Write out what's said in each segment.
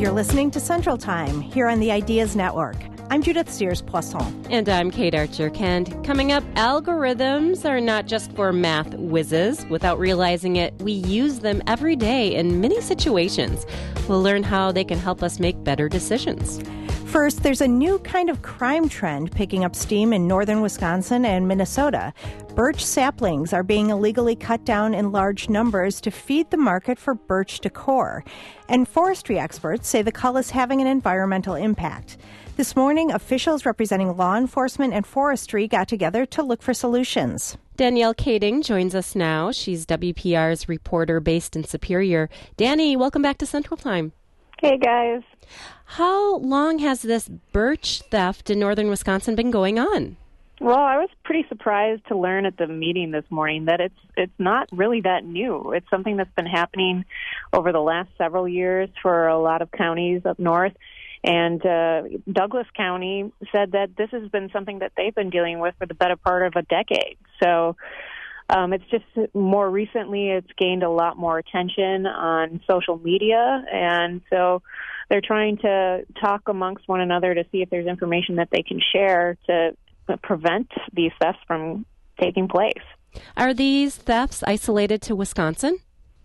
You're listening to Central Time here on the Ideas Network. I'm Judith Sears-Poisson. And I'm Kate Archer-Kent. Coming up, algorithms are not just for math whizzes. Without realizing it, we use them every day in many situations. We'll learn how they can help us make better decisions. First, there's a new kind of crime trend picking up steam in northern Wisconsin and Minnesota. Birch saplings are being illegally cut down in large numbers to feed the market for birch decor. And forestry experts say the cull is having an environmental impact. This morning, officials representing law enforcement and forestry got together to look for solutions. Danielle Kading joins us now. She's WPR's reporter based in Superior. Danny, welcome back to Central Time. Hey, guys. How long has this birch theft in northern Wisconsin been going on? Well, I was pretty surprised to learn at the meeting this morning that it's not really that new. It's something that's been happening over the last several years for a lot of counties up north. And Douglas County said that this has been something that they've been dealing with for the better part of a decade. So it's just more recently it's gained a lot more attention on social media. And so they're trying to talk amongst one another to see if there's information that they can share to prevent these thefts from taking place. Are these thefts isolated to Wisconsin?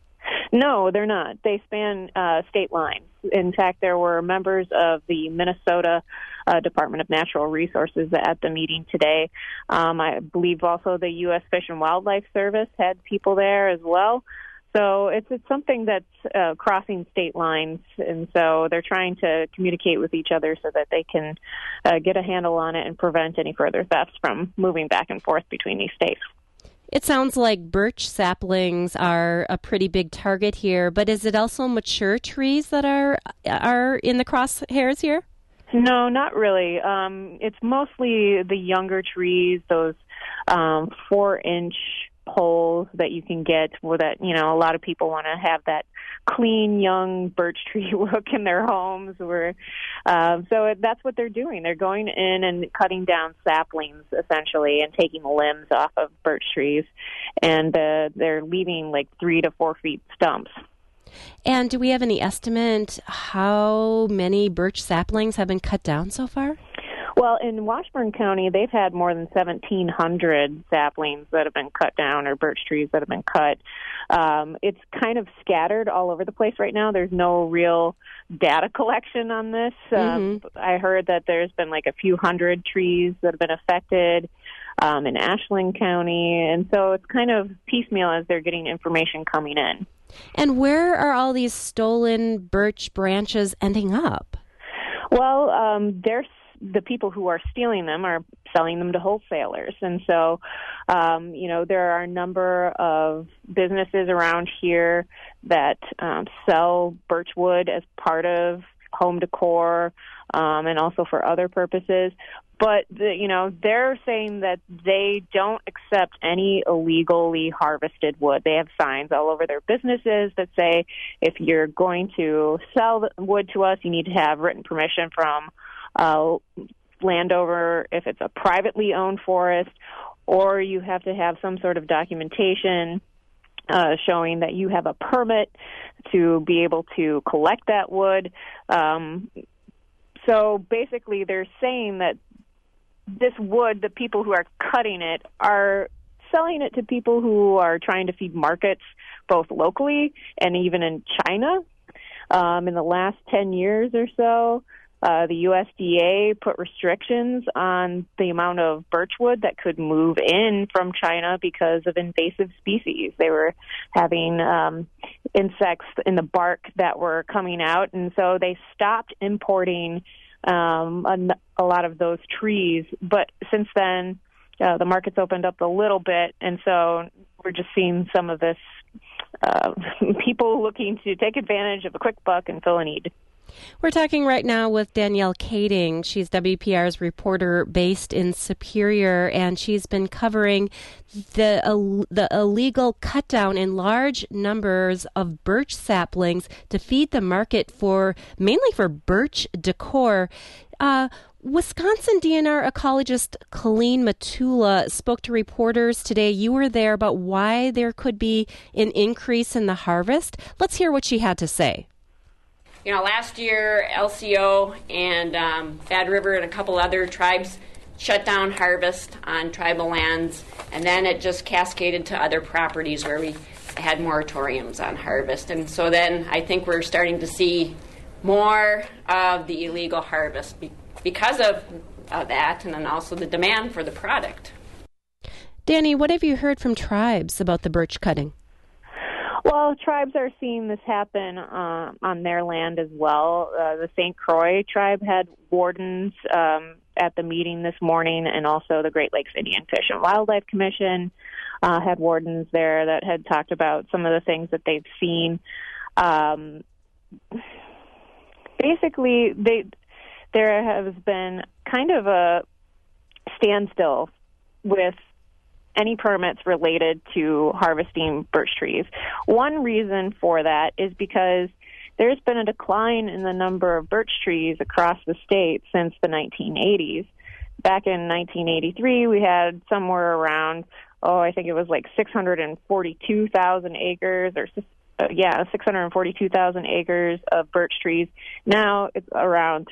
No, they're not. They span state lines. In fact, there were members of the Minnesota Department of Natural Resources at the meeting today. I believe also the U.S. Fish and Wildlife Service had people there as well. So it's something that's crossing state lines, and so they're trying to communicate with each other so that they can get a handle on it and prevent any further thefts from moving back and forth between these states. It sounds like birch saplings are a pretty big target here, but is it also mature trees that are in the crosshairs here? No, not really. It's mostly the younger trees, those 4-inch poles that you can get where that, a lot of people want to have that clean, young birch tree look in their homes. So that's what they're doing. They're going in and cutting down saplings, essentially, and taking limbs off of birch trees. And they're leaving like 3 to 4 feet stumps. And do we have any estimate how many birch saplings have been cut down so far? Well, in Washburn County, they've had more than 1,700 saplings that have been cut down, or birch trees that have been cut. It's kind of scattered all over the place right now. There's no real data collection on this. I heard that there's been like a few hundred trees that have been affected in Ashland County, and so it's kind of piecemeal as they're getting information coming in. And where are all these stolen birch branches ending up? Well, the people who are stealing them are selling them to wholesalers. And so, there are a number of businesses around here that sell birch wood as part of home decor and also for other purposes. But, they're saying that they don't accept any illegally harvested wood. They have signs all over their businesses that say, if you're going to sell the wood to us, you need to have written permission from landowner if it's a privately owned forest, or you have to have some sort of documentation showing that you have a permit to be able to collect that wood. So basically they're saying that this wood, the people who are cutting it are selling it to people who are trying to feed markets both locally and even in China. In the last 10 years or so, the USDA put restrictions on the amount of birchwood that could move in from China because of invasive species. They were having insects in the bark that were coming out, and so they stopped importing a lot of those trees. But since then, the market's opened up a little bit, and so we're just seeing some of this people looking to take advantage of a quick buck and fill a need. We're talking right now with Danielle Kading. She's WPR's reporter based in Superior, and she's been covering the illegal cut down in large numbers of birch saplings to feed the market mainly for birch decor. Wisconsin DNR ecologist Colleen Matula spoke to reporters today. You were there about why there could be an increase in the harvest. Let's hear what she had to say. last year LCO and Bad River and a couple other tribes shut down harvest on tribal lands, and then it just cascaded to other properties where we had moratoriums on harvest. And so then I think we're starting to see more of the illegal harvest because of that, and then also the demand for the product. Danny, what have you heard from tribes about the birch cutting? Well, tribes are seeing this happen on their land as well. The St. Croix tribe had wardens at the meeting this morning, and also the Great Lakes Indian Fish and Wildlife Commission had wardens there that had talked about some of the things that they've seen. Basically, there has been kind of a standstill with any permits related to harvesting birch trees. One reason for that is because there's been a decline in the number of birch trees across the state since the 1980s. Back in 1983, we had somewhere around, I think it was like 642,000 acres 642,000 acres of birch trees. Now it's around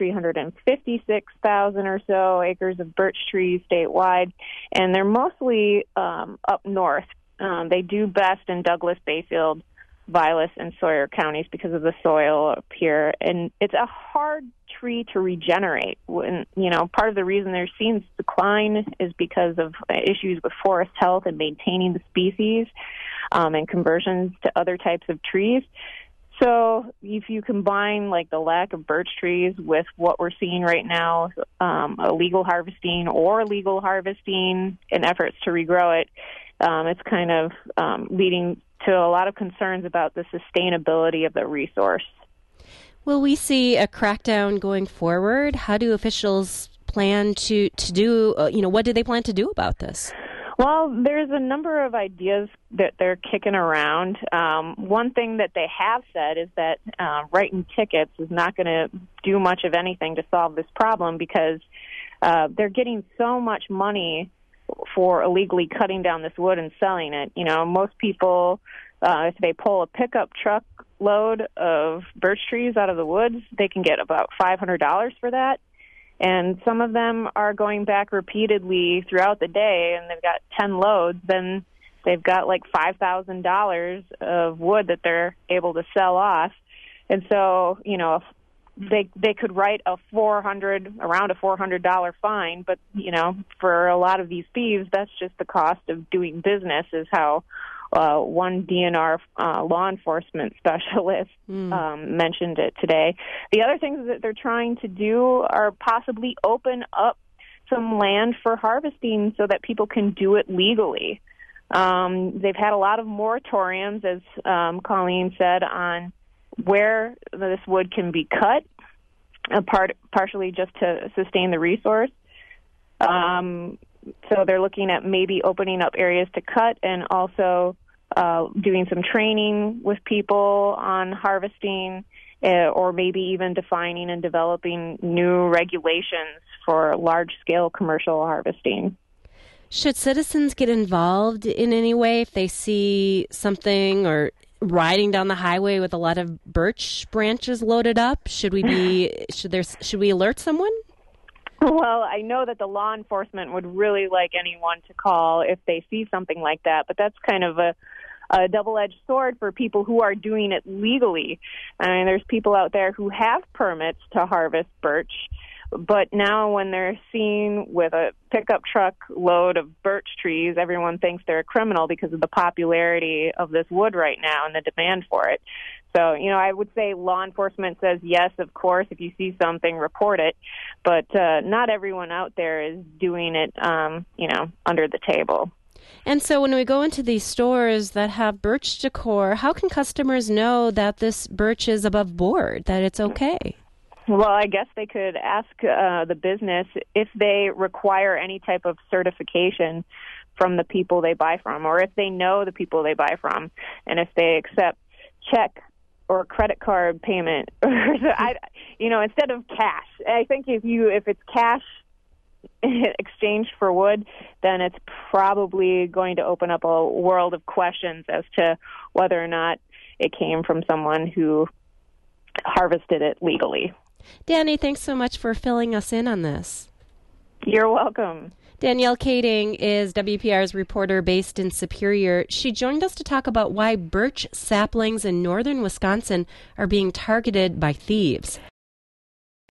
356,000 or so acres of birch trees statewide, and they're mostly up north. They do best in Douglas, Bayfield, Vilas, and Sawyer counties because of the soil up here, and it's a hard tree to regenerate. When, part of the reason they're seeing this decline is because of issues with forest health and maintaining the species, and conversions to other types of trees. So if you combine like the lack of birch trees with what we're seeing right now, illegal harvesting or legal harvesting in efforts to regrow it, it's kind of leading to a lot of concerns about the sustainability of the resource. Will we see a crackdown going forward? How do officials plan to do, what do they plan to do about this? Well, there's a number of ideas that they're kicking around. One thing that they have said is that writing tickets is not going to do much of anything to solve this problem because they're getting so much money for illegally cutting down this wood and selling it. Most people, if they pull a pickup truck load of birch trees out of the woods, they can get about $500 for that. And some of them are going back repeatedly throughout the day, and they've got 10 loads, then they've got like $5,000 of wood that they're able to sell off. And so, they could write around a $400 fine, but, for a lot of these thieves, that's just the cost of doing business, is how one DNR law enforcement specialist mentioned it today. The other things that they're trying to do are possibly open up some land for harvesting so that people can do it legally. They've had a lot of moratoriums, as Colleen said, on where this wood can be cut, partially just to sustain the resource. So they're looking at maybe opening up areas to cut and also doing some training with people on harvesting, or maybe even defining and developing new regulations for large-scale commercial harvesting. Should citizens get involved in any way if they see something or riding down the highway with a lot of birch branches loaded up? Should we alert someone? Well, I know that the law enforcement would really like anyone to call if they see something like that, but that's kind of a double-edged sword for people who are doing it legally. I mean, there's people out there who have permits to harvest birch, but now when they're seen with a pickup truck load of birch trees, everyone thinks they're a criminal because of the popularity of this wood right now and the demand for it. So, I would say law enforcement says, yes, of course, if you see something, report it. But not everyone out there is doing it, under the table. And so when we go into these stores that have birch decor, how can customers know that this birch is above board, that it's okay? Well, I guess they could ask the business if they require any type of certification from the people they buy from, or if they know the people they buy from, and if they accept check or credit card payment, instead of cash. I think if it's cash exchanged for wood, then it's probably going to open up a world of questions as to whether or not it came from someone who harvested it legally. Danny, thanks so much for filling us in on this. You're welcome. Danielle Kading is WPR's reporter based in Superior. She joined us to talk about why birch saplings in northern Wisconsin are being targeted by thieves.